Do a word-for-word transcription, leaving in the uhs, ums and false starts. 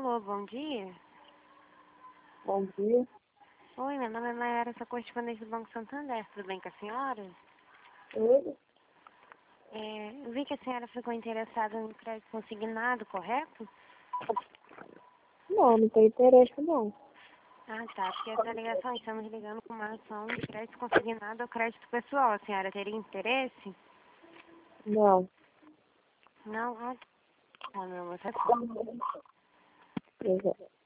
Alô, bom dia. Bom dia. Oi, meu nome é Mayara, sou correspondente do Banco Santander. Tudo bem com a senhora? Oi? É, eu vi que a senhora ficou interessada em crédito consignado, correto? Não, não tem interesse não. Ah, tá. Porque essa ligação estamos ligando com uma ação de crédito consignado ou crédito pessoal. A senhora teria interesse? Não. Não? Ah, tá, meu amor. Tá. Exato.